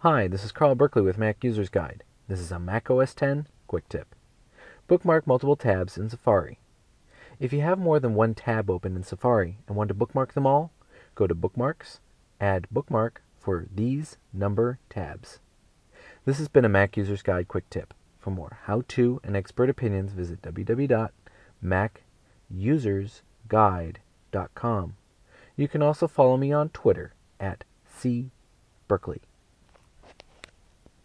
Hi, this is Carl Berkeley with Mac User's Guide. This is a Mac OS X quick tip. Bookmark multiple tabs in Safari. If you have more than one tab open in Safari and want to bookmark them all, go to Bookmarks, add Bookmark for these number tabs. This has been a Mac User's Guide quick tip. For more how-to and expert opinions, visit www.macusersguide.com. You can also follow me on Twitter at cberkeley.